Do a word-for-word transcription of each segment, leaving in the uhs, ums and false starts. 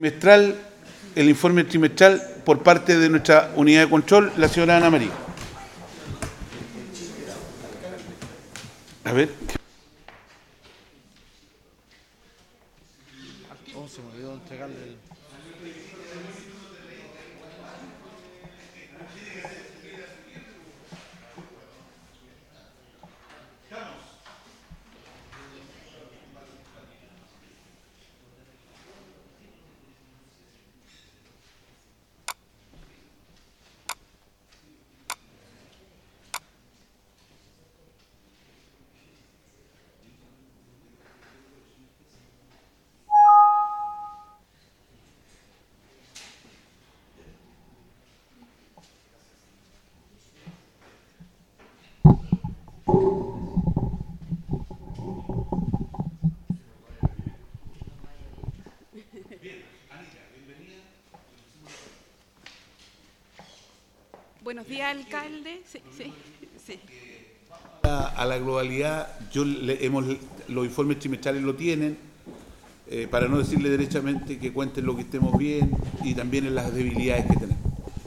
Trimestral, el informe trimestral por parte de nuestra unidad de control, la señora Ana María. A ver. Oh, se me olvidó entregarle el... Buenos días, alcalde. Sí, sí, sí. A, a la globalidad, yo le, hemos, los informes trimestrales lo tienen, eh, para no decirle derechamente que cuenten lo que estemos bien y también en las debilidades que tenemos.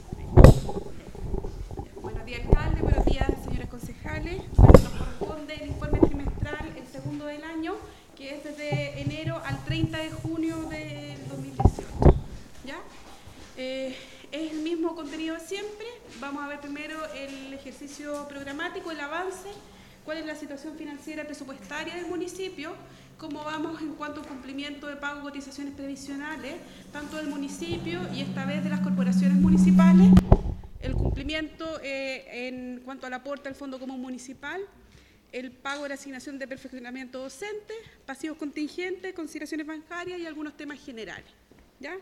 Buenos días, alcalde. Buenos días, señores concejales. Bueno, nos corresponde el informe trimestral, el segundo del año, que es desde enero al treinta de junio del dos mil dieciocho. ¿Ya? Eh, es el mismo contenido de siempre. Vamos a ver primero el ejercicio programático, el avance, cuál es la situación financiera presupuestaria del municipio, cómo vamos en cuanto al cumplimiento de pago de cotizaciones previsionales, tanto del municipio y esta vez de las corporaciones municipales, el cumplimiento eh, en cuanto al aporte al Fondo Común Municipal, el pago de la asignación de perfeccionamiento docente, pasivos contingentes, consideraciones bancarias y algunos temas generales. ¿Ya?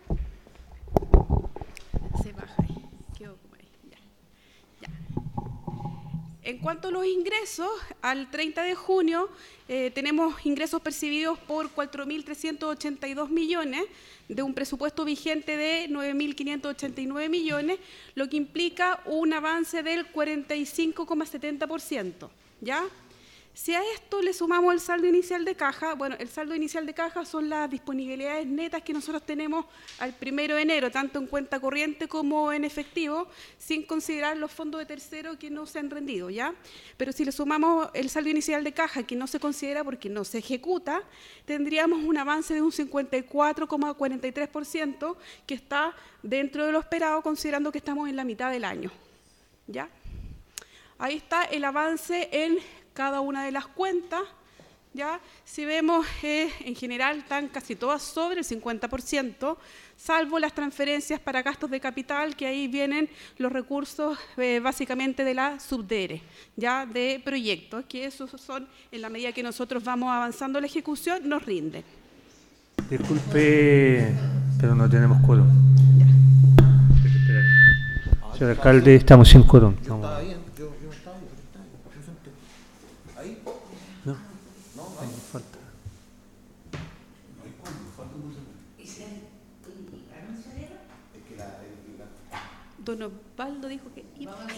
Se baja ahí, quedó como ahí, ya. Ya. En cuanto a los ingresos, al treinta de junio eh, tenemos ingresos percibidos por cuatro mil trescientos ochenta y dos millones de un presupuesto vigente de nueve mil quinientos ochenta y nueve millones, lo que implica un avance del cuarenta y cinco coma setenta por ciento, ¿ya? Si a esto le sumamos el saldo inicial de caja, bueno, el saldo inicial de caja son las disponibilidades netas que nosotros tenemos al primero de enero, tanto en cuenta corriente como en efectivo, sin considerar los fondos de tercero que no se han rendido, ¿ya? Pero si le sumamos el saldo inicial de caja, que no se considera porque no se ejecuta, tendríamos un avance de un cincuenta y cuatro coma cuarenta y tres por ciento, que está dentro de lo esperado, considerando que estamos en la mitad del año, ¿ya? Ahí está el avance en cada una de las cuentas, ¿ya? Si vemos, eh, en general están casi todas sobre el cincuenta por ciento, salvo las transferencias para gastos de capital, que ahí vienen los recursos eh, básicamente de la subdere, ya de proyectos, que esos son, en la medida que nosotros vamos avanzando la ejecución, nos rinden. Disculpe, pero no tenemos quórum. Señor alcalde, estamos sin quórum. Falta. Don Osvaldo dijo que iba a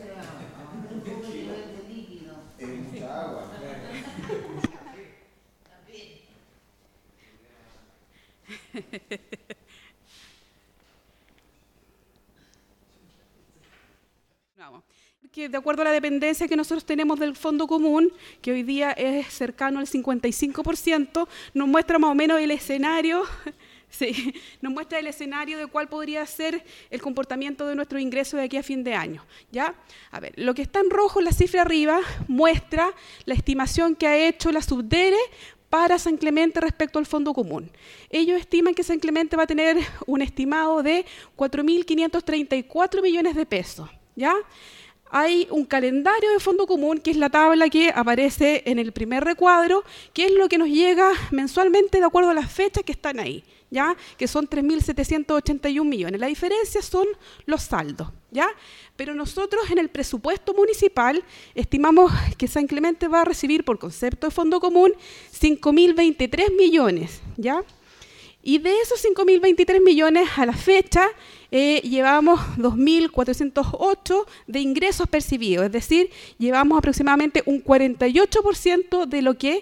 Vamos. Que de acuerdo a la dependencia que nosotros tenemos del Fondo Común, que hoy día es cercano al cincuenta y cinco por ciento, nos muestra más o menos el escenario, sí, nos muestra el escenario de cuál podría ser el comportamiento de nuestro ingreso de aquí a fin de año, ¿ya? A ver, lo que está en rojo, la cifra arriba, muestra la estimación que ha hecho la subdere para San Clemente respecto al Fondo Común. Ellos estiman que San Clemente va a tener un estimado de cuatro mil quinientos treinta y cuatro millones de pesos, ¿ya? Hay un calendario de Fondo Común, que es la tabla que aparece en el primer recuadro, que es lo que nos llega mensualmente de acuerdo a las fechas que están ahí, ¿ya? Que son tres mil setecientos ochenta y un millones. La diferencia son los saldos, ¿ya? Pero nosotros en el presupuesto municipal estimamos que San Clemente va a recibir por concepto de Fondo Común cinco mil veintitrés millones, ¿ya? Y de esos cinco mil veintitrés millones a la fecha, eh, llevamos dos mil cuatrocientos ocho de ingresos percibidos, es decir, llevamos aproximadamente un cuarenta y ocho por ciento de lo que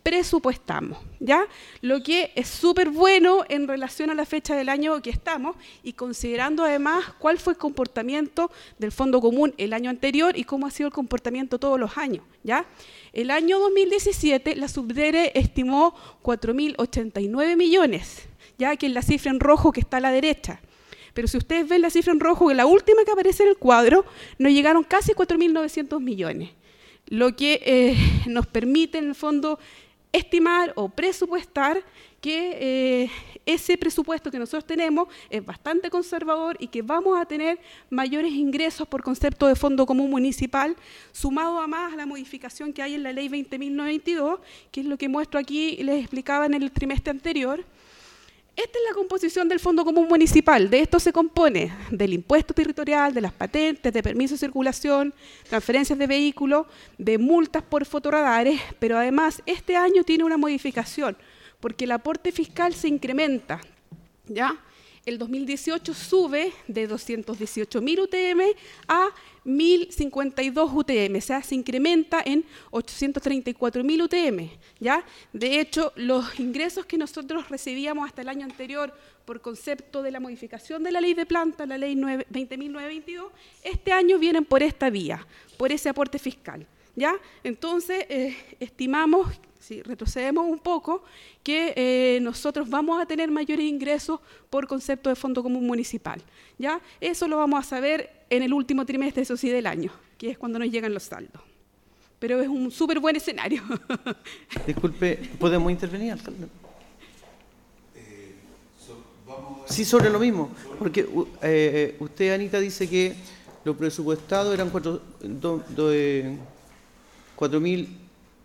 presupuestamos, ¿ya? Lo que es súper bueno en relación a la fecha del año que estamos y considerando además cuál fue el comportamiento del Fondo Común el año anterior y cómo ha sido el comportamiento todos los años, ¿ya? El año dos mil diecisiete la Subdere estimó cuatro mil ochenta y nueve millones, ya que es la cifra en rojo que está a la derecha. Pero si ustedes ven la cifra en rojo, que la última que aparece en el cuadro, nos llegaron casi cuatro mil novecientos millones, lo que eh, nos permite en el fondo estimar o presupuestar que eh, ese presupuesto que nosotros tenemos es bastante conservador y que vamos a tener mayores ingresos por concepto de Fondo Común Municipal, sumado a más a la modificación que hay en la Ley veinte mil novecientos veintidós, que es lo que muestro aquí y les explicaba en el trimestre anterior. Esta es la composición del Fondo Común Municipal. De esto se compone del impuesto territorial, de las patentes, de permisos de circulación, transferencias de vehículos, de multas por fotorradares, pero además este año tiene una modificación, porque el aporte fiscal se incrementa, ¿ya? El dos mil dieciocho sube de doscientos dieciocho mil U T M a mil cincuenta y dos U T M, o sea, se incrementa en ochocientos treinta y cuatro mil U T M, ¿ya? De hecho, los ingresos que nosotros recibíamos hasta el año anterior por concepto de la modificación de la ley de planta, la ley veinte mil novecientos veintidós, este año vienen por esta vía, por ese aporte fiscal, ¿ya? Entonces, eh, estimamos, si retrocedemos un poco, que eh, nosotros vamos a tener mayores ingresos por concepto de Fondo Común Municipal, ¿ya? Eso lo vamos a saber en el último trimestre, eso sí, del año, que es cuando nos llegan los saldos. Pero es un súper buen escenario. Disculpe, ¿podemos intervenir, alcalde? Sí, sobre lo mismo, porque eh, usted, Anita, dice que lo presupuestado eran cuatro, do, do, eh, cuatro mil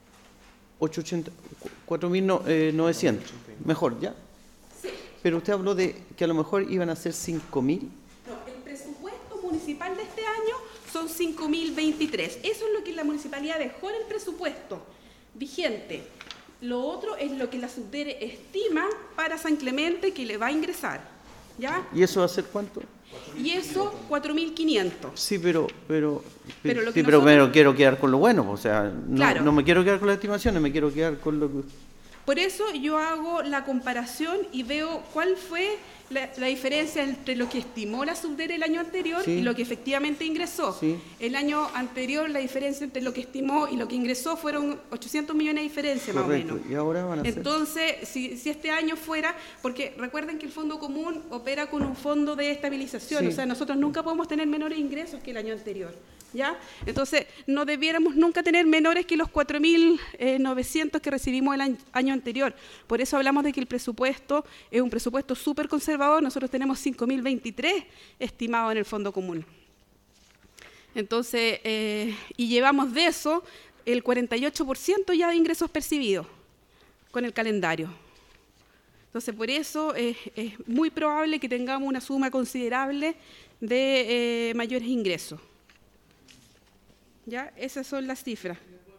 novecientos, mejor, ¿ya? Sí. Pero usted habló de que a lo mejor iban a ser cinco mil. No, el presupuesto municipal de este año son cinco mil veintitrés. Eso es lo que la municipalidad dejó en el presupuesto vigente. Lo otro es lo que la Subdere estima para San Clemente que le va a ingresar, ¿ya? ¿Y eso va a ser cuánto? Y eso, cuatro mil quinientos. Sí, pero pero, pero, lo sí, que pero nosotros... me quiero quedar con lo bueno, o sea, no, claro. no me quiero quedar con las estimaciones, me quiero quedar con lo que... Por eso yo hago la comparación y veo cuál fue la, la diferencia entre lo que estimó la Subdere el año anterior sí. y lo que efectivamente ingresó. Sí. El año anterior la diferencia entre lo que estimó y lo que ingresó fueron ochocientos millones de diferencia. Correcto. Más o menos. Y ahora van a Entonces, ser... si, si este año fuera, porque recuerden que el Fondo Común opera con un fondo de estabilización, sí. O sea, nosotros nunca podemos tener menores ingresos que el año anterior, ¿ya? Entonces, no debiéramos nunca tener menores que los cuatro mil novecientos que recibimos el año anterior. Por eso hablamos de que el presupuesto es un presupuesto súper conservador. Nosotros tenemos cinco mil veintitrés estimados en el Fondo Común. Entonces, eh, y llevamos de eso el cuarenta y ocho por ciento ya de ingresos percibidos con el calendario. Entonces, por eso eh, es muy probable que tengamos una suma considerable de eh, mayores ingresos. ¿Ya? Esas son las cifras.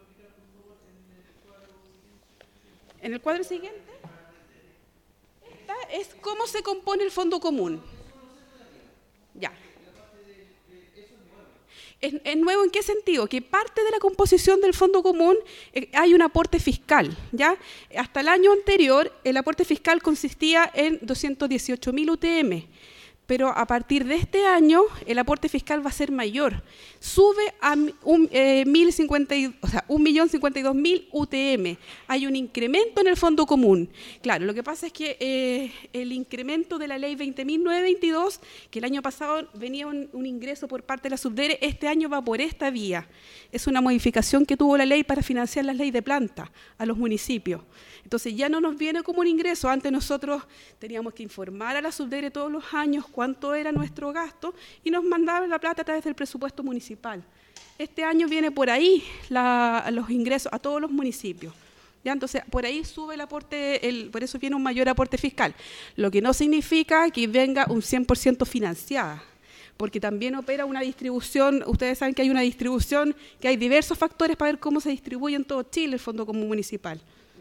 En el cuadro siguiente, esta es cómo se compone el Fondo Común. Ya. ¿Es, es nuevo en qué sentido? Que parte de la composición del Fondo Común eh, hay un aporte fiscal, ¿ya? Hasta el año anterior, el aporte fiscal consistía en doscientos dieciocho mil U T M. Pero a partir de este año el aporte fiscal va a ser mayor. Sube a un, eh, mil cincuenta, o sea, un millón cincuenta y dos mil U T M. Hay un incremento en el Fondo Común. Claro, lo que pasa es que eh, el incremento de la ley veinte mil novecientos veintidós, que el año pasado venía un, un ingreso por parte de la Subdere, este año va por esta vía. Es una modificación que tuvo la ley para financiar las leyes de planta a los municipios. Entonces ya no nos viene como un ingreso. Antes nosotros teníamos que informar a la Subdere todos los años cuánto era nuestro gasto y nos mandaban la plata a través del presupuesto municipal. Este año viene por ahí la, los ingresos a todos los municipios. ¿Ya? Entonces, por ahí sube el aporte, el, por eso viene un mayor aporte fiscal, lo que no significa que venga un cien por ciento financiada, porque también opera una distribución. Ustedes saben que hay una distribución, que hay diversos factores para ver cómo se distribuye en todo Chile el Fondo Común Municipal.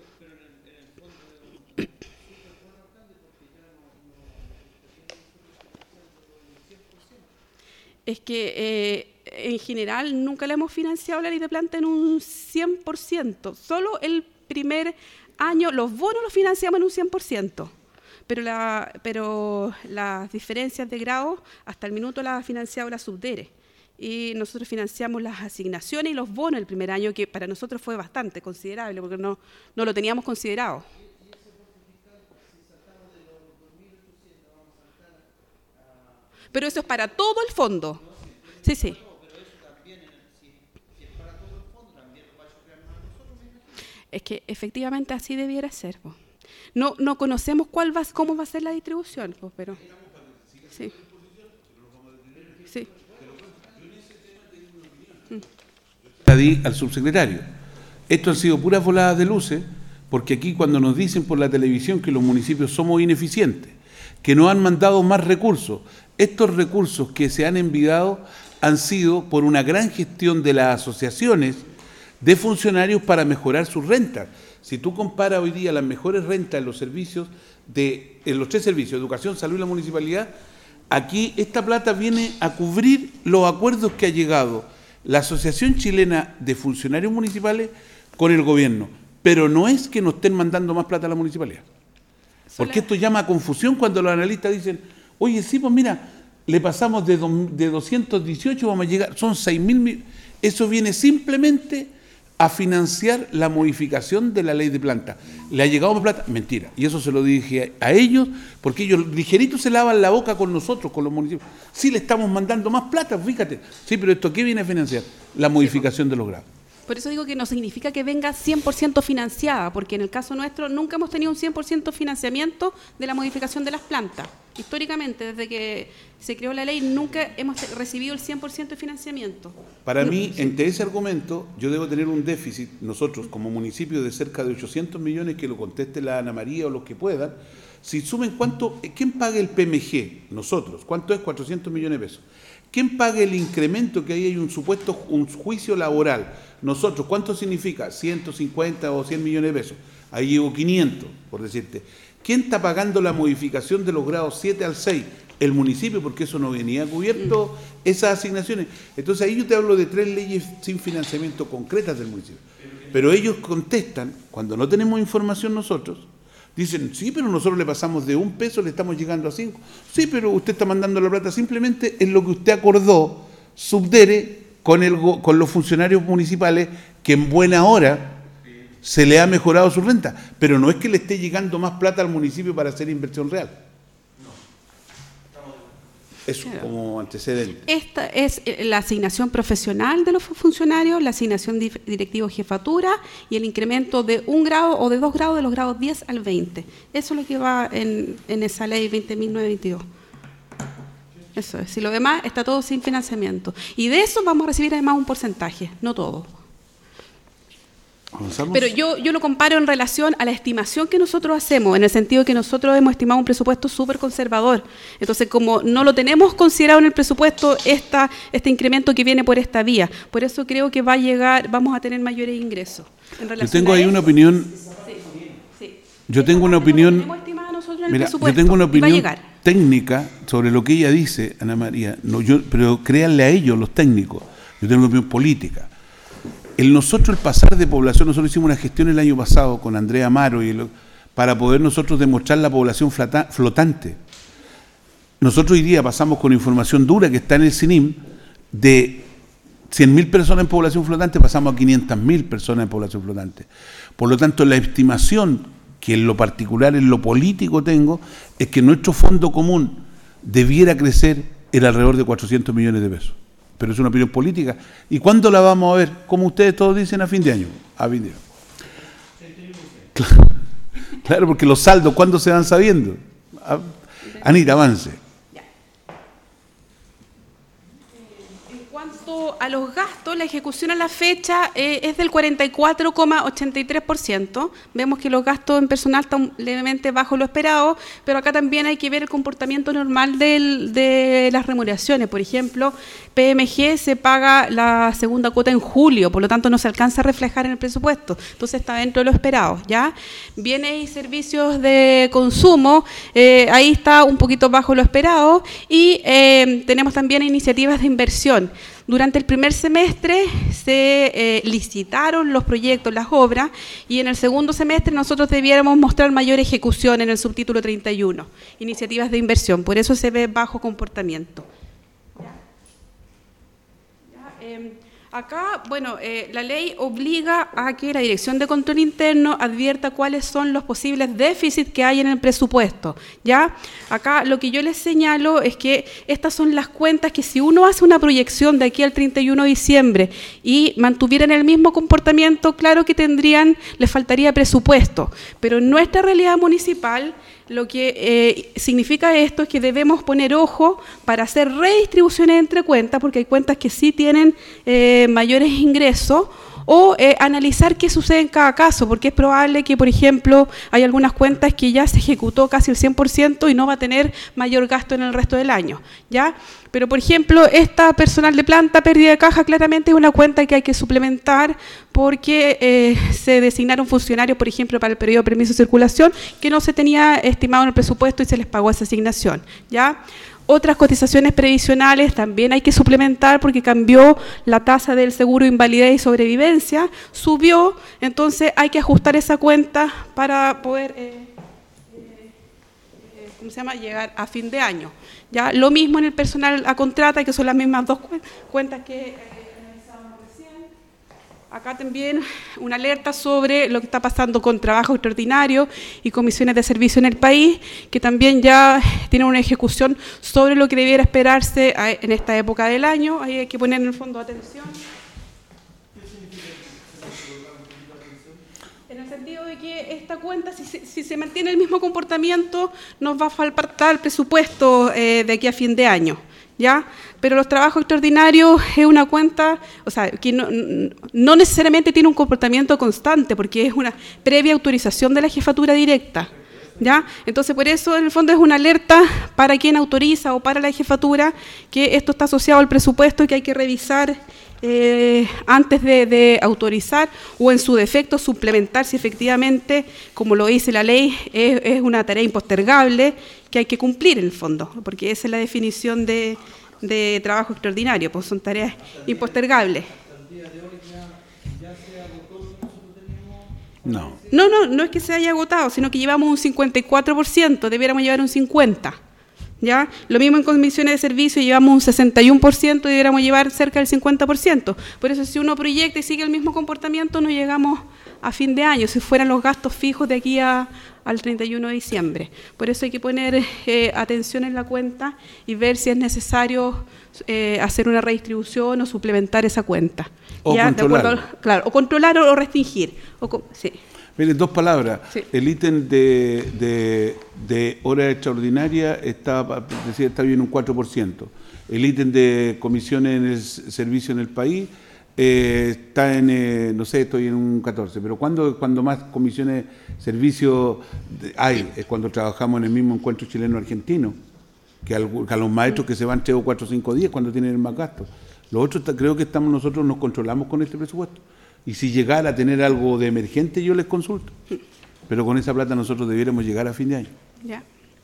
Es que eh, en general nunca le hemos financiado la ley de planta en un cien por ciento. Solo el primer año, los bonos los financiamos en un cien por ciento. Pero, la, pero las diferencias de grado, hasta el minuto las ha financiado la Subdere. Y nosotros financiamos las asignaciones y los bonos el primer año, que para nosotros fue bastante considerable, porque no, no lo teníamos considerado. Pero eso es para todo el fondo. Sí, sí. Es que efectivamente así debiera ser, po. No, no conocemos cuál va, cómo va a ser la distribución, pues, pero sí. Sí. La di al subsecretario. Esto han sido puras voladas de luces, porque aquí cuando nos dicen por la televisión que los municipios somos ineficientes, que no han mandado más recursos, estos recursos que se han enviado han sido por una gran gestión de las asociaciones de funcionarios para mejorar sus rentas. Si tú comparas hoy día las mejores rentas en los servicios, de, en los tres servicios, educación, salud y la municipalidad, aquí esta plata viene a cubrir los acuerdos que ha llegado la Asociación Chilena de Funcionarios Municipales con el gobierno. Pero no es que nos estén mandando más plata a la municipalidad. Porque esto llama a confusión cuando los analistas dicen, oye, sí, pues mira, le pasamos de, do, de doscientos dieciocho, vamos a llegar, son seis mil, eso viene simplemente a financiar la modificación de la ley de planta. ¿Le ha llegado más plata? Mentira. Y eso se lo dije a ellos, porque ellos ligeritos se lavan la boca con nosotros, con los municipios. Sí, le estamos mandando más plata, fíjate. Sí, pero ¿esto qué viene a financiar? La modificación de los grados. Por eso digo que no significa que venga cien por ciento financiada, porque en el caso nuestro nunca hemos tenido un cien por ciento financiamiento de la modificación de las plantas. Históricamente, desde que se creó la ley, nunca hemos recibido el cien por ciento de financiamiento. Para mí, entre ese argumento, yo debo tener un déficit, nosotros como municipio, de cerca de ochocientos millones, que lo conteste la Ana María o los que puedan. Si sumen cuánto, ¿quién paga el P M G? Nosotros. ¿Cuánto es? cuatrocientos millones de pesos. ¿Quién paga el incremento que ahí hay un supuesto, un juicio laboral? Nosotros, ¿cuánto significa? ciento cincuenta o cien millones de pesos. Ahí llevo quinientos, por decirte. ¿Quién está pagando la modificación de los grados siete al seis? El municipio, porque eso no venía cubierto, esas asignaciones. Entonces ahí yo te hablo de tres leyes sin financiamiento concretas del municipio. Pero ellos contestan, cuando no tenemos información nosotros, dicen, sí, pero nosotros le pasamos de un peso, le estamos llegando a cinco. Sí, pero usted está mandando la plata simplemente en lo que usted acordó, Subdere, con, el, con los funcionarios municipales, que en buena hora se le ha mejorado su renta. Pero no es que le esté llegando más plata al municipio para hacer inversión real. Eso, claro, como antecedente. Esta es la asignación profesional de los funcionarios, la asignación directivo jefatura y el incremento de un grado o de dos grados de los grados diez al veinte. Eso es lo que va en, en esa ley veinte mil novecientos veintidós. Eso es. Si lo demás está todo sin financiamiento. Y de eso vamos a recibir además un porcentaje, no todo. ¿Avanzamos? Pero yo, yo lo comparo en relación a la estimación que nosotros hacemos, en el sentido que nosotros hemos estimado un presupuesto súper conservador. Entonces, como no lo tenemos considerado en el presupuesto, esta, este incremento que viene por esta vía, por eso creo que va a llegar, vamos a tener mayores ingresos. En yo tengo ahí una opinión. Sí, sí. Yo tengo una opinión. Mira, yo tengo una opinión técnica sobre lo que ella dice, Ana María. No, yo, pero créanle a ellos, los técnicos. Yo tengo una opinión política. El nosotros, el pasar de población, nosotros hicimos una gestión el año pasado con Andrea Amaro y el, para poder nosotros demostrar la población flota, flotante. Nosotros hoy día pasamos con información dura que está en el C I N I M, de cien mil personas en población flotante, pasamos a quinientas mil personas en población flotante. Por lo tanto, la estimación que en lo particular, en lo político tengo, es que nuestro fondo común debiera crecer en alrededor de cuatrocientos millones de pesos. Pero es una opinión política. ¿Y cuándo la vamos a ver? Como ustedes todos dicen, a fin de año. A fin de año. Claro, claro, porque los saldos, ¿cuándo se van sabiendo? Anita, avance. A los gastos, la ejecución a la fecha eh, es del cuarenta y cuatro coma ochenta y tres por ciento. Vemos que los gastos en personal están levemente bajo lo esperado, pero acá también hay que ver el comportamiento normal del, de las remuneraciones. Por ejemplo, P M G se paga la segunda cuota en julio, por lo tanto no se alcanza a reflejar en el presupuesto. Entonces está dentro de lo esperado, ¿ya? Bienes y servicios de consumo, eh, ahí está un poquito bajo lo esperado. Y eh, tenemos también iniciativas de inversión. Durante el primer semestre se eh, licitaron los proyectos, las obras, y en el segundo semestre nosotros debiéramos mostrar mayor ejecución en el subtítulo treinta y uno, iniciativas de inversión, por eso se ve bajo comportamiento. ¿Ya? ¿Ya? Eh, Acá, bueno, eh, la ley obliga a que la Dirección de Control Interno advierta cuáles son los posibles déficits que hay en el presupuesto, ¿ya? Acá lo que yo les señalo es que estas son las cuentas que si uno hace una proyección de aquí al treinta y uno de diciembre y mantuvieran el mismo comportamiento, claro que tendrían, les faltaría presupuesto, pero en nuestra realidad municipal lo que eh, significa esto es que debemos poner ojo para hacer redistribuciones entre cuentas, porque hay cuentas que sí tienen eh, mayores ingresos, o eh, analizar qué sucede en cada caso, porque es probable que, por ejemplo, hay algunas cuentas que ya se ejecutó casi el cien por ciento y no va a tener mayor gasto en el resto del año, ¿ya? Pero, por ejemplo, esta personal de planta, pérdida de caja, claramente es una cuenta que hay que suplementar porque eh, se designaron funcionarios, por ejemplo, para el periodo de permiso de circulación, que no se tenía estimado en el presupuesto y se les pagó esa asignación, ¿ya? Otras cotizaciones previsionales también hay que suplementar porque cambió la tasa del seguro de invalidez y sobrevivencia, subió, entonces hay que ajustar esa cuenta para poder eh, eh, ¿cómo se llama? Llegar a fin de año. ¿Ya? Lo mismo en el personal a contrata, que son las mismas dos cuentas que eh, analizábamos recién. Acá también una alerta sobre lo que está pasando con trabajo extraordinario y comisiones de servicio en el país, que también ya tienen una ejecución sobre lo que debiera esperarse en esta época del año. Ahí hay que poner en el fondo atención. En el sentido de que esta cuenta, si se, si se mantiene el mismo comportamiento, nos va a faltar presupuesto eh, de aquí a fin de año, ¿ya? Pero los trabajos extraordinarios es una cuenta, o sea, que no, no necesariamente tiene un comportamiento constante, porque es una previa autorización de la jefatura directa, ¿ya? Entonces, por eso, en el fondo, es una alerta para quien autoriza o para la jefatura que esto está asociado al presupuesto y que hay que revisar Eh, antes de, de autorizar o en su defecto suplementar si efectivamente, como lo dice la ley, es, es una tarea impostergable que hay que cumplir en el fondo, porque esa es la definición de, de trabajo extraordinario, pues son tareas impostergables. No. No, no, no es que se haya agotado, sino que llevamos un cincuenta y cuatro por ciento, debiéramos llevar un cincuenta por ciento. ¿Ya? Lo mismo en comisiones de servicio, llevamos un sesenta y uno por ciento y deberíamos llevar cerca del cincuenta por ciento. Por eso, si uno proyecta y sigue el mismo comportamiento, no llegamos a fin de año, si fueran los gastos fijos de aquí a, al treinta y uno de diciembre. Por eso hay que poner eh, atención en la cuenta y ver si es necesario eh, hacer una redistribución o suplementar esa cuenta. O ¿ya? controlar. De acuerdo, claro, o controlar o restringir. O, sí. Miren, dos palabras. Sí. El ítem de, de, de hora extraordinaria está, decía, está bien un cuatro por ciento. El ítem de comisiones en el servicio en el país eh, está en, eh, no sé, estoy en un catorce. Pero cuando, cuando más comisiones de servicio hay, es cuando trabajamos en el mismo encuentro chileno-argentino, que, que a los maestros que se van tres o cuatro o cinco días cuando tienen más gastos. Los otros creo que estamos nosotros nos controlamos con este presupuesto. Y si llegara a tener algo de emergente, yo les consulto. Pero con esa plata nosotros debiéramos llegar a fin de año. Ya.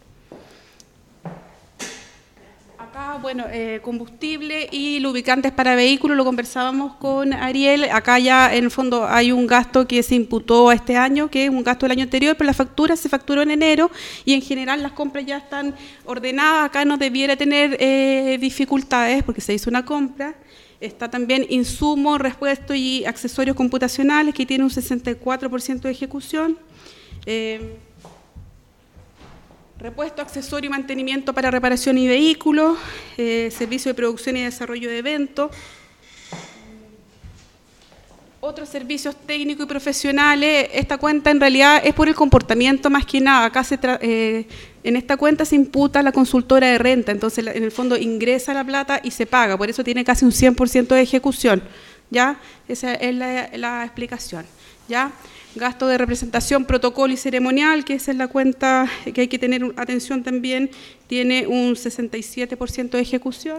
Acá, bueno, eh, combustible y lubricantes para vehículos, lo conversábamos con Ariel. Acá ya, en el fondo, hay un gasto que se imputó a este año, que es un gasto del año anterior, pero la factura se facturó en enero y, en general, las compras ya están ordenadas. Acá no debiera tener eh, dificultades porque se hizo una compra. Está también insumo, repuesto y accesorios computacionales, que tiene un sesenta y cuatro por ciento de ejecución. Eh, repuesto, accesorio y mantenimiento para reparación y vehículos. Eh, servicio de producción y desarrollo de eventos. Otros servicios técnicos y profesionales. Esta cuenta en realidad es por el comportamiento más que nada. Acá se tra eh, en esta cuenta se imputa la consultora de renta, entonces en el fondo ingresa la plata y se paga, por eso tiene casi un cien por ciento de ejecución. ¿Ya? Esa es la, la explicación. ¿Ya? Gasto de representación, protocolo y ceremonial, que esa es la cuenta que hay que tener atención también, tiene un sesenta y siete por ciento de ejecución.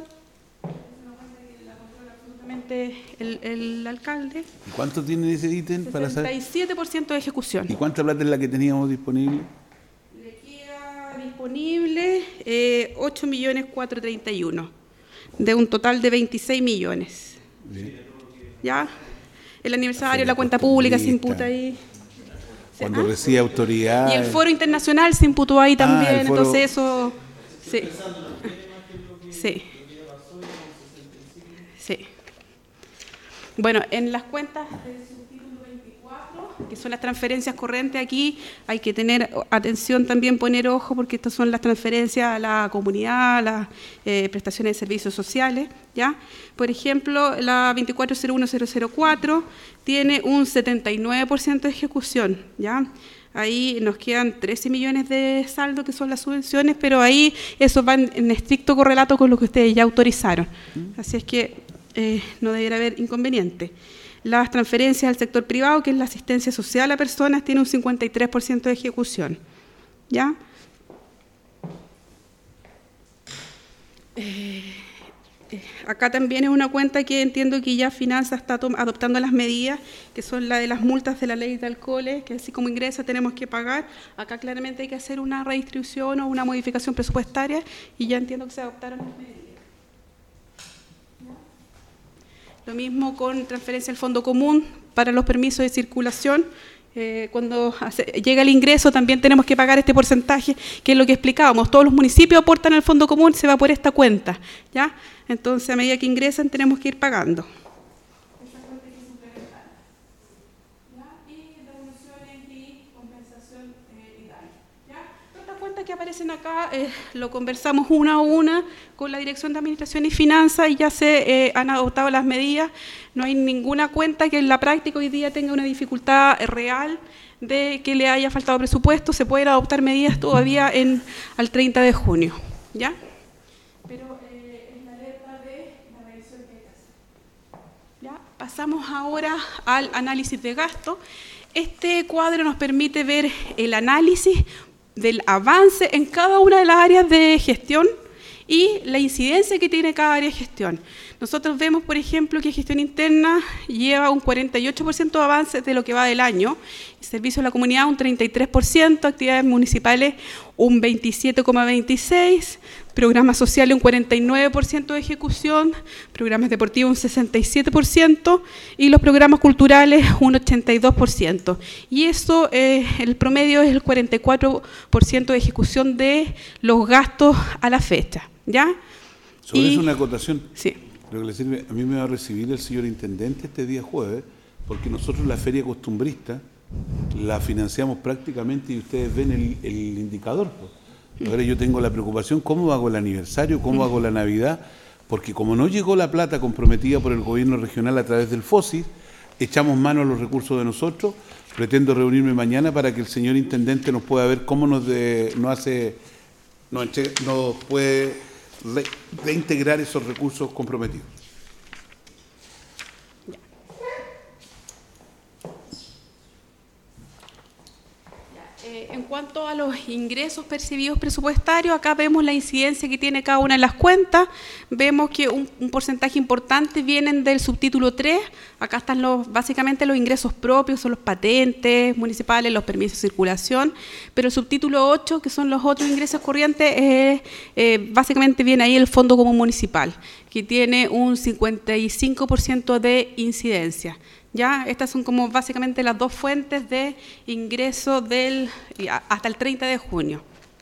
El, el alcalde. ¿Y cuánto tiene ese ítem para saber? sesenta y siete por ciento de ejecución. ¿Y cuánta plata es la que teníamos disponible? Le queda disponible eh, ocho millones cuatrocientos treinta y uno. de un total de veintiséis millones. Bien. ¿Ya? El aniversario, la cuenta pública se imputa ahí. Cuando ¿Ah? recibe autoridad. Y el foro internacional se imputó ahí también, Ah, el foro... entonces eso... Sí. Sí. Sí. Bueno, en las cuentas del subtítulo veinticuatro, que son las transferencias corrientes, aquí hay que tener atención también, poner ojo, porque estas son las transferencias a la comunidad, a las eh, prestaciones de servicios sociales, ¿ya? Por ejemplo, la veinticuatro cero uno cero cero cuatro tiene un setenta y nueve por ciento de ejecución, ¿ya? Ahí nos quedan trece millones de saldo, que son las subvenciones, pero ahí eso va en, en estricto correlato con lo que ustedes ya autorizaron. Así es que eh, no debería haber inconveniente. Las transferencias al sector privado, que es la asistencia social a personas, tiene un cincuenta y tres por ciento de ejecución. ¿Ya? Eh, eh, acá también es una cuenta que entiendo que ya Finanza está adoptando las medidas, que son la de las multas de la ley de alcoholes, que así como ingresa tenemos que pagar. Acá claramente hay que hacer una redistribución o una modificación presupuestaria y ya entiendo que se adoptaron las medidas. Lo mismo con transferencia al fondo común para los permisos de circulación. Eh, cuando hace, llega el ingreso también tenemos que pagar este porcentaje, que es lo que explicábamos. Todos los municipios aportan al fondo común, se va por esta cuenta, ¿ya? Entonces, a medida que ingresan, tenemos que ir pagando. Que aparecen acá, eh, lo conversamos una a una con la Dirección de Administración y Finanzas y ya se eh, han adoptado las medidas. No hay ninguna cuenta que en la práctica hoy día tenga una dificultad real de que le haya faltado presupuesto. Se pueden adoptar medidas todavía en, al treinta de junio, ¿ya? Pero eh, es la alerta de la revisión que hay que hacer. ¿Ya? Pasamos ahora al análisis de gasto. Este cuadro nos permite ver el análisis del avance en cada una de las áreas de gestión y la incidencia que tiene cada área de gestión. Nosotros vemos, por ejemplo, que gestión interna lleva un cuarenta y ocho por ciento de avance de lo que va del año, servicio a la comunidad un treinta y tres por ciento, actividades municipales un veintisiete coma veintiséis por ciento, programas sociales un cuarenta y nueve por ciento de ejecución, programas deportivos un sesenta y siete por ciento y los programas culturales un ochenta y dos por ciento. Y eso, eh, el promedio es el cuarenta y cuatro por ciento de ejecución de los gastos a la fecha, ¿ya? Sobre y, eso una acotación. Sí. Lo que le sirve, a mí me va a recibir el señor intendente este día jueves, porque nosotros la feria costumbrista la financiamos prácticamente y ustedes ven el, el indicador. Pues. Ahora yo tengo la preocupación, ¿cómo hago el aniversario? ¿Cómo hago la Navidad? Porque como no llegó la plata comprometida por el gobierno regional a través del FOSIS, echamos mano a los recursos de nosotros. Pretendo reunirme mañana para que el señor intendente nos pueda ver cómo nos, de, nos hace, nos, nos puede re, reintegrar esos recursos comprometidos. En cuanto a los ingresos percibidos presupuestarios, acá vemos la incidencia que tiene cada una de las cuentas. Vemos que un, un porcentaje importante vienen del subtítulo tres. Acá están los, básicamente los ingresos propios, son los patentes municipales, los permisos de circulación. Pero el subtítulo ocho, que son los otros ingresos corrientes, eh, eh, básicamente viene ahí el Fondo Común Municipal, que tiene un cincuenta y cinco por ciento de incidencia. ¿Ya? Estas son como básicamente las dos fuentes de ingreso del, hasta el treinta de junio.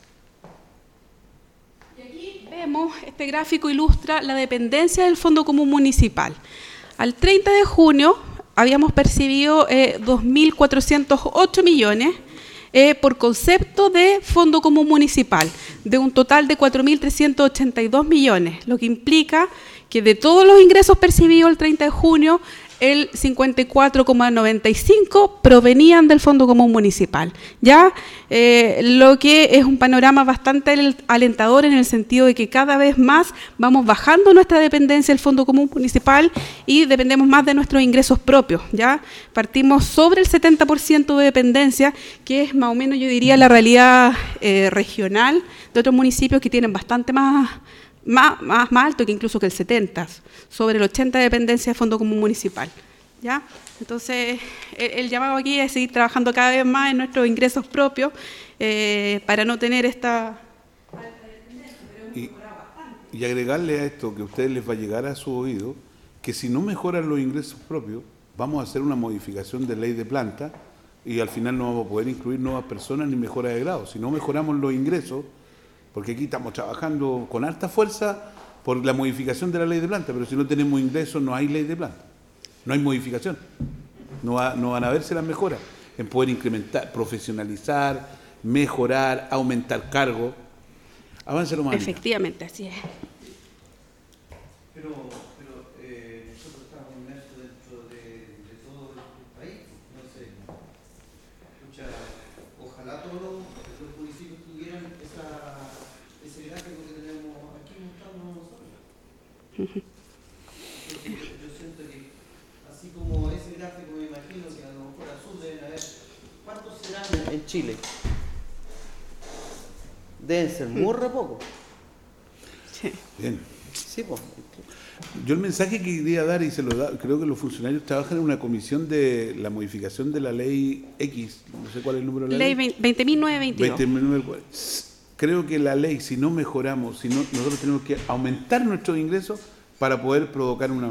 Y aquí vemos, este gráfico ilustra la dependencia del Fondo Común Municipal. Al treinta de junio habíamos percibido eh, dos mil cuatrocientos ocho millones eh, por concepto de Fondo Común Municipal, de un total de cuatro mil trescientos ochenta y dos millones, lo que implica que de todos los ingresos percibidos el treinta de junio, el cincuenta y cuatro coma noventa y cinco provenían del Fondo Común Municipal, ¿ya? Eh, lo que es un panorama bastante alentador en el sentido de que cada vez más vamos bajando nuestra dependencia del Fondo Común Municipal y dependemos más de nuestros ingresos propios, ¿ya? Partimos sobre el setenta por ciento de dependencia, que es más o menos, yo diría, la realidad eh, regional de otros municipios que tienen bastante más... Más, más, más alto que incluso que el setenta, sobre el ochenta de dependencia de Fondo Común Municipal. ¿Ya? Entonces, el, el llamado aquí es seguir trabajando cada vez más en nuestros ingresos propios eh, para no tener esta alta dependencia, pero hemos mejorado bastante. y agregarle a esto que a ustedes les va a llegar a su oído, que si no mejoran los ingresos propios, vamos a hacer una modificación de ley de planta y al final no vamos a poder incluir nuevas personas ni mejora de grado. Si no mejoramos los ingresos, porque aquí estamos trabajando con alta fuerza por la modificación de la ley de planta, pero si no tenemos ingresos no hay ley de planta, no hay modificación, no, va, no van a verse las mejoras en poder incrementar, profesionalizar, mejorar, aumentar cargos. Avance lo más. Efectivamente, así es. Pero, pero eh, nosotros estamos inmersos dentro de, de todo el país. No sé, escucha, ojalá todos los municipios tuvieran esa, ese gráfico que tenemos aquí mostrándonos nosotros. Yo, yo siento que, así como ese gráfico, me imagino que a lo mejor al sur deben haber, ¿cuántos serán en Chile? Deben ser muy re poco. Sí. Bien. Sí, pues. Yo el mensaje que quería dar, y se lo da, creo que los funcionarios trabajan en una comisión de la modificación de la ley X, no sé cuál es el número de la ley. Ley veinte mil novecientos veintidós. veinte mil novecientos veintidós. Creo que la ley, si no mejoramos, si no, nosotros tenemos que aumentar nuestros ingresos para poder provocar una...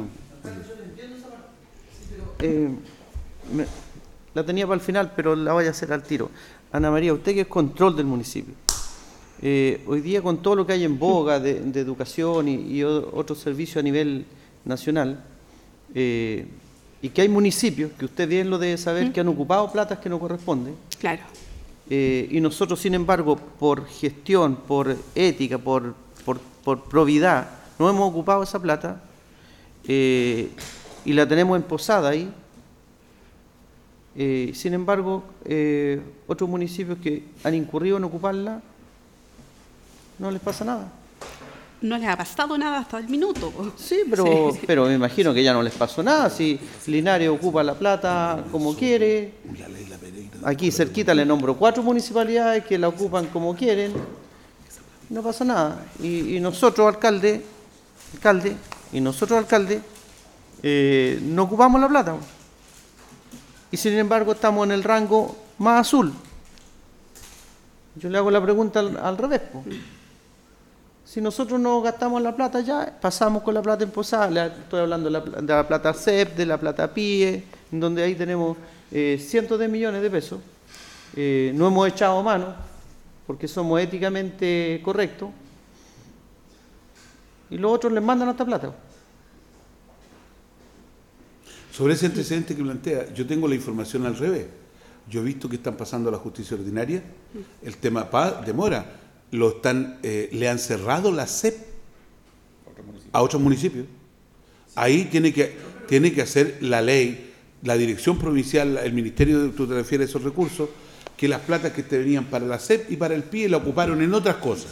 Eh, me, la tenía para el final, pero la voy a hacer al tiro. Ana María, usted que es control del municipio. Eh, hoy día con todo lo que hay en boga de, de educación y, y otros servicios a nivel nacional, eh, y que hay municipios, que usted bien lo debe saber, ¿Mm? que han ocupado platas que no corresponden. Claro. Eh, y nosotros, sin embargo, por gestión, por ética, por, por, por probidad, no hemos ocupado esa plata eh, y la tenemos emposada ahí. Eh, sin embargo, eh, otros municipios que han incurrido en ocuparla, no les pasa nada. No les ha pasado nada hasta el minuto. Sí, pero, sí. pero me imagino que ya no les pasó nada. Si Linares ocupa la plata como quiere, aquí cerquita le nombro cuatro municipalidades que la ocupan como quieren, no pasa nada. Y, y nosotros, alcalde, alcalde, y nosotros, alcalde, eh, no ocupamos la plata. Y sin embargo estamos en el rango más azul. Yo le hago la pregunta al, al revés, po. Si nosotros no gastamos la plata ya, pasamos con la plata emposada. Estoy hablando de la, de la plata C E P, de la plata P I E, en donde ahí tenemos eh, cientos de millones de pesos. Eh, no hemos echado mano, porque somos éticamente correctos. Y los otros les mandan esta plata. Sobre ese antecedente que plantea, yo tengo la información al revés. Yo he visto que están pasando a la justicia ordinaria. El tema demora. Lo están, eh, le han cerrado la C E P a otros municipios. Ahí tiene que, tiene que hacer la ley, la dirección provincial, el ministerio, tú te refieres a esos recursos, que las platas que te venían para la C E P y para el P I E la ocuparon en otras cosas.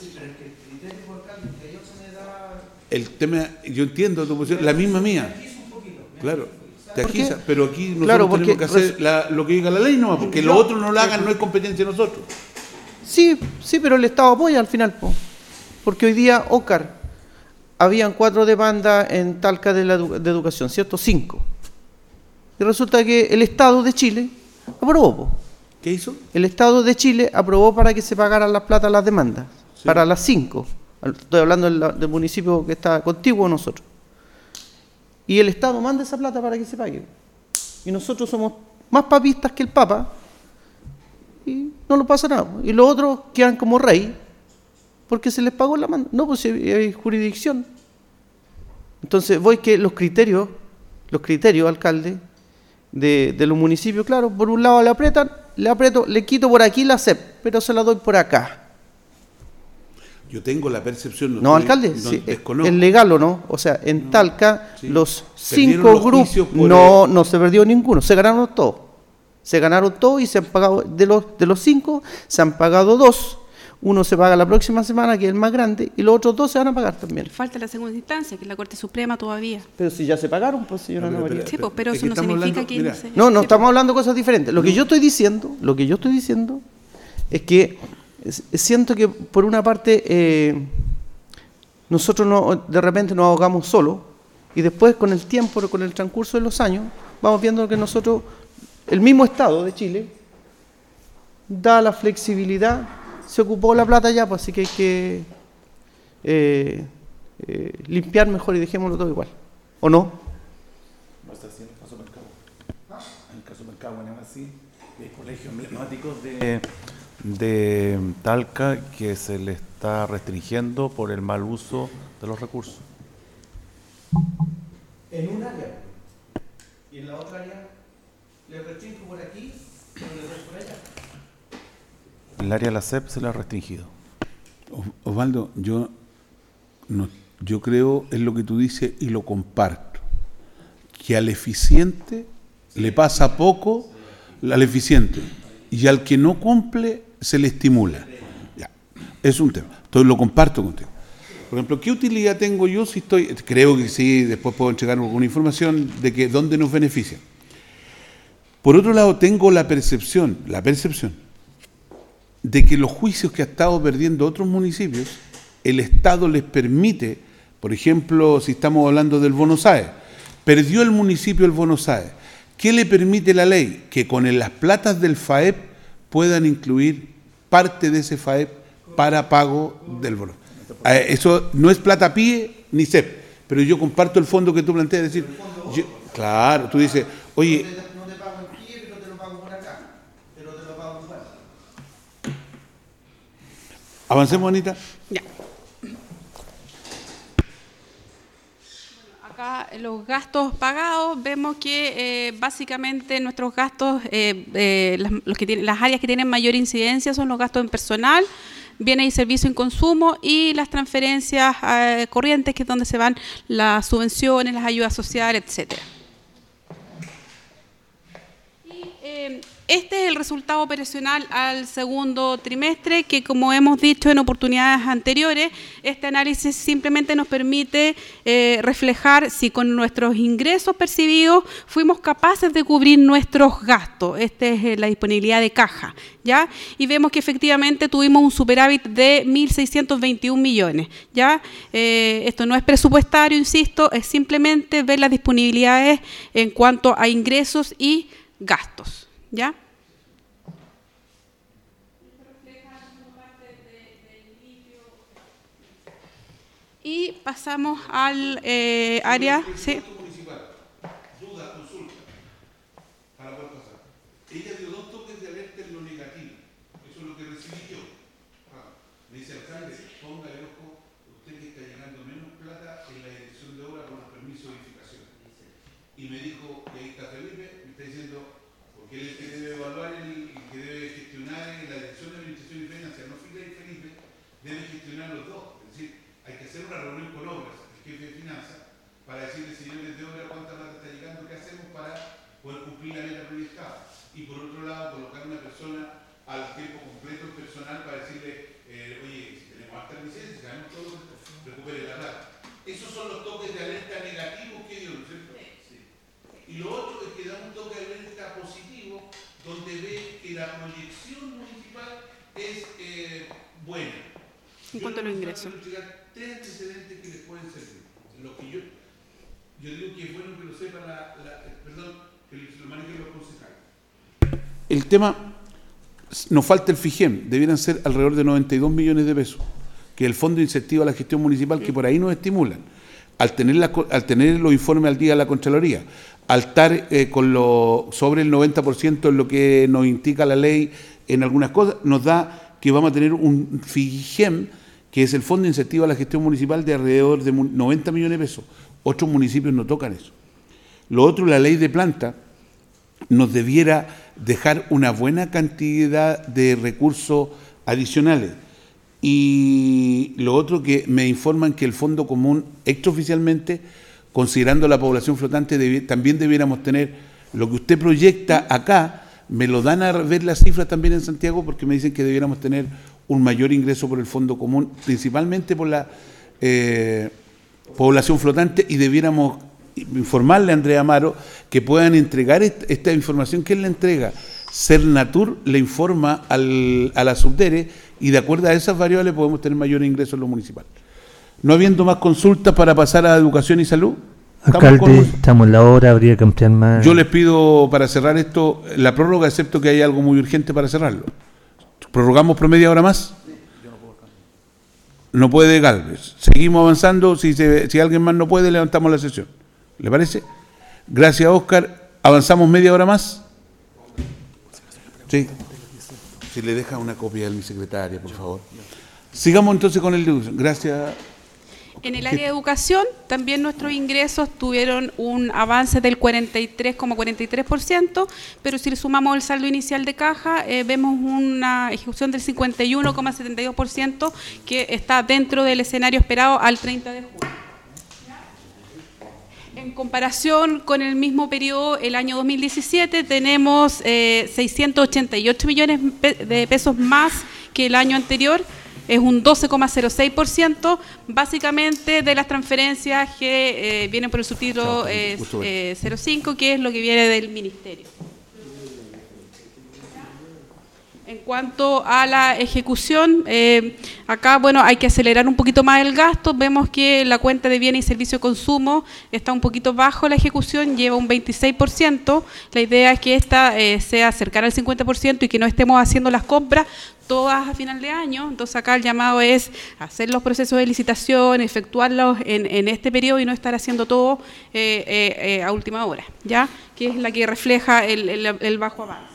El tema, yo entiendo tu posición, la misma mía. Claro, te aquiza, pero aquí nosotros claro, tenemos que hacer la, lo que diga la ley, no, porque los otros no lo hagan, no es competencia de nosotros. Sí, sí, pero el Estado apoya al final, po. Porque hoy día, Ócar, habían cuatro demandas en Talca de, la edu de educación, ¿cierto? Cinco. Y resulta que el Estado de Chile aprobó, po. ¿Qué hizo? El Estado de Chile aprobó para que se pagaran las plata las demandas, sí. Para las cinco. Estoy hablando del, del municipio que está contiguo a nosotros. Y el Estado manda esa plata para que se pague. Y nosotros somos más papistas que el Papa, y no lo pasa nada. Y los otros quedan como rey porque se les pagó la manda. No, pues hay, hay jurisdicción. Entonces voy que los criterios, los criterios, alcalde, de, de los municipios, claro, por un lado le apretan, le aprieto, le quito por aquí la C E P, pero se la doy por acá. Yo tengo la percepción... No, no estoy, alcalde, no, sí, es legal o no. O sea, en no, Talca, sí. los cinco los grupos, no, el... no se perdió ninguno, se ganaron todos. Se ganaron todos y se han pagado, de los, de los cinco, se han pagado dos. Uno se paga la próxima semana, que es el más grande, y los otros dos se van a pagar también. Falta la segunda instancia, que es la Corte Suprema todavía. Pero si ya se pagaron, pues señora no, Ana María. Sí, pues, pero eso no significa hablando, que... Mira, no, se... no, no, estamos hablando de cosas diferentes. Lo que yo estoy diciendo, lo que yo estoy diciendo, es que es, siento que, por una parte, eh, nosotros no, de repente nos ahogamos solos, y después, con el tiempo, con el transcurso de los años, vamos viendo que nosotros... El mismo Estado de Chile da la flexibilidad, se ocupó la plata ya, pues así que hay que, eh, eh, limpiar mejor y dejémoslo todo igual. ¿O no? No está así en el caso de Mercado. En el caso de Mercado, bueno, así, hay colegios emblemáticos de, de Talca que se le está restringiendo por el mal uso de los recursos. En un área. Y en la otra área le restringo por aquí, pero le doy por allá. El área de la C E P se le ha restringido. Osvaldo, yo, no, yo creo en lo que tú dices y lo comparto, que al eficiente le pasa poco, al eficiente, y al que no cumple se le estimula. Ya, es un tema. Entonces lo comparto contigo. Por ejemplo, ¿qué utilidad tengo yo si estoy, creo que sí, después puedo entregar alguna información de que dónde nos beneficia? Por otro lado, tengo la percepción, la percepción, de que los juicios que ha estado perdiendo otros municipios, el Estado les permite, por ejemplo, si estamos hablando del bono SAE, perdió el municipio el bono SAE. ¿Qué le permite la ley? Que con las platas del FAEP puedan incluir parte de ese FAEP para pago del bono. Eh, eso no es plata P I E ni C E P, pero yo comparto el fondo que tú planteas, es decir, yo, claro, tú dices, oye, No te pago en P I E, pero te lo pago por acá, pero te lo pago igual. avancemos, Anita. Ya. Acá los gastos pagados, vemos que eh, básicamente nuestros gastos, eh, eh, las, los que tienen, las áreas que tienen mayor incidencia son los gastos en personal, bienes y servicios en consumo y las transferencias eh, corrientes, que es donde se van las subvenciones, las ayudas sociales, etcétera. Y, eh, Este es el resultado operacional al segundo trimestre, que como hemos dicho en oportunidades anteriores, este análisis simplemente nos permite eh, reflejar si con nuestros ingresos percibidos fuimos capaces de cubrir nuestros gastos. Esta es eh, la disponibilidad de caja, ¿ya? Y vemos que efectivamente tuvimos un superávit de mil seiscientos veintiún millones, ¿ya? Eh, esto no es presupuestario, insisto, es simplemente ver las disponibilidades en cuanto a ingresos y gastos, ¿ya? Y pasamos al eh, área, sí. Duda, consulta, para poder pasar. Ella dio dos toques de alerta en lo negativo. Eso es lo que recibí yo. Ah, me dice, alcalde, póngale ojo, usted que está llegando menos plata en la dirección de obra con los permisos de edificación. Y me dijo, y ahí está Felipe, me está diciendo, porque él es el que debe evaluar, el, el que debe gestionar en la dirección de administración y finanzas, no Felipe, debe gestionar los dos. Es decir, hay que hacer una reunión con obras, el jefe de finanzas, para decirle, señores de obra, cuánta plata está llegando, qué hacemos para poder cumplir la meta proyectada. Y por otro lado, colocar una persona al tiempo completo personal para decirle, eh, oye, si tenemos harta licencia, si sabemos todo, recupere la plata. Esos son los toques de alerta negativos que dio, ¿no es cierto? Sí. Y lo otro es que da un toque de alerta positivo, donde ve que la proyección municipal es eh, buena. En cuanto a los ingresos. Tres antecedentes que les pueden servir. Lo que yo, yo digo que es bueno que lo sepan, la, la, perdón, que lo manejen los concejales. El tema, nos falta el FIGEM, debieran ser alrededor de noventa y dos millones de pesos, que es el Fondo de Incentivo a la Gestión Municipal, que por ahí nos estimulan. Al tener, la, al tener los informes al día de la Contraloría, al estar eh, con lo, sobre el noventa por ciento en lo que nos indica la ley en algunas cosas, nos da que vamos a tener un FIGEM, que es el Fondo de Incentivo a la Gestión Municipal, de alrededor de noventa millones de pesos. Otros municipios no tocan eso. Lo otro, la ley de planta nos debiera dejar una buena cantidad de recursos adicionales. Y lo otro, que me informan que el Fondo Común, extraoficialmente, considerando la población flotante, debi- también debiéramos tener lo que usted proyecta acá. Me lo dan a ver las cifras también en Santiago, porque me dicen que debiéramos tener un mayor ingreso por el Fondo Común, principalmente por la eh, población flotante, y debiéramos informarle a Andrea Amaro que puedan entregar est esta información que él le entrega. Cernatur le informa al, a la Subdere, y de acuerdo a esas variables podemos tener mayor ingreso en lo municipal. No habiendo más consultas, para pasar a educación y salud. Alcalde, con... estamos en la hora, habría que ampliar más. Yo les pido, para cerrar esto, la prórroga, excepto que hay algo muy urgente para cerrarlo. ¿Prorrogamos por media hora más? No puede Galvez. Seguimos avanzando. Si, se, si alguien más no puede, levantamos la sesión. ¿Le parece? Gracias, Óscar. ¿Avanzamos media hora más? Sí. Si le deja una copia de mi secretaria, por favor. Sigamos entonces con el de educación. Gracias. En el área de educación, también nuestros ingresos tuvieron un avance del cuarenta y tres coma cuarenta y tres por ciento, pero si le sumamos el saldo inicial de caja, eh, vemos una ejecución del cincuenta y uno coma setenta y dos por ciento, que está dentro del escenario esperado al treinta de junio. En comparación con el mismo periodo, el año dos mil diecisiete, tenemos eh, seiscientos ochenta y ocho millones de pesos más que el año anterior. Es un doce coma cero seis por ciento, básicamente de las transferencias que eh, vienen por el subtítulo eh, eh, cero cinco, que es lo que viene del Ministerio. En cuanto a la ejecución, eh, acá, bueno, hay que acelerar un poquito más el gasto. Vemos que la cuenta de bienes y servicios de consumo está un poquito bajo la ejecución, lleva un veintiséis por ciento. La idea es que esta eh, sea cercana al cincuenta por ciento y que no estemos haciendo las compras todas a final de año. Entonces acá el llamado es hacer los procesos de licitación, efectuarlos en, en este periodo y no estar haciendo todo eh, eh, eh, a última hora, ¿ya? Que es la que refleja el, el, el bajo avance.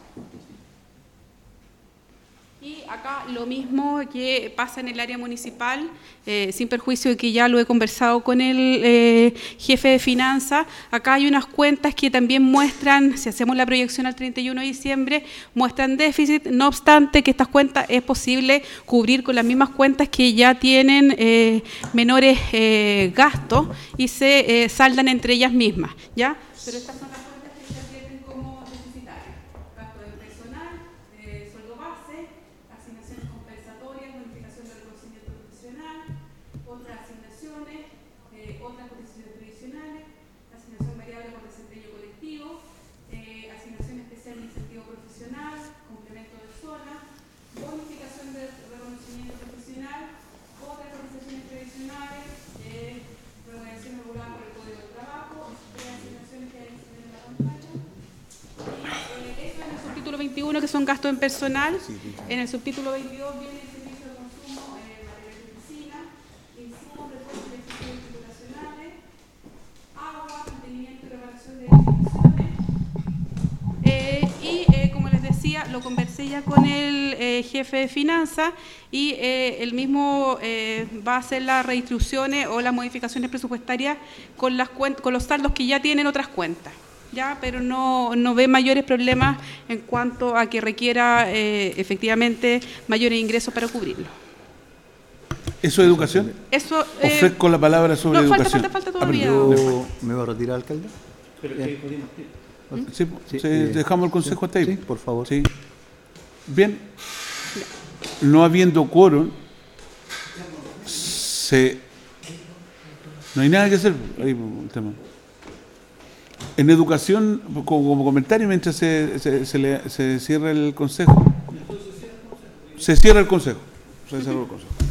Y acá lo mismo que pasa en el área municipal, eh, sin perjuicio de que ya lo he conversado con el eh, jefe de finanzas. Acá hay unas cuentas que también muestran, si hacemos la proyección al treinta y uno de diciembre, muestran déficit, no obstante que estas cuentas es posible cubrir con las mismas cuentas que ya tienen eh, menores eh, gastos y se eh, saldan entre ellas mismas, ¿ya? Pero estas son las cuentas que se advierten como deficitarias. Gasto de personal, eh, sueldo base, asignaciones compensatorias, modificación del reconocimiento profesional, otras asignaciones, eh, otras cotizaciones previsionales, asignación variable por desempeño colectivo, eh, asignación especial de incentivo profesional, complemento de zona, bonificación del reconocimiento profesional, otras cotizaciones previsionales, eh, regulación regulada por el Código del Trabajo, tres asignaciones que hay en la pantalla. Y, eh, esto en el subtítulo veintiuno, que son gastos en personal. En el subtítulo veintidós viene el servicio de consumo, eh, material de oficina, insumos, repuestos de equipos institucionales, agua, mantenimiento y reparación de instituciones. Eh, y eh, como les decía, lo conversé ya con el eh, jefe de finanzas y eh, él mismo eh, va a hacer las redistribuciones o las modificaciones presupuestarias con, las cuen- con los saldos que ya tienen otras cuentas. Ya, pero no, no ve mayores problemas en cuanto a que requiera eh, efectivamente mayores ingresos para cubrirlo. ¿Eso es educación? Eso, eh, Ofrezco la palabra sobre no, falta, educación. falta, falta todavía. Yo me voy a retirar, alcalde. Sí, Sí, sí, eh, dejamos el consejo hasta ahí. Sí, por favor. Sí. Bien. No habiendo quórum, se... no hay nada que hacer. Ahí, el tema. En educación, como, como comentario, mientras se, se, se, le, se cierra el consejo. Se cierra el consejo. Se cierra el consejo.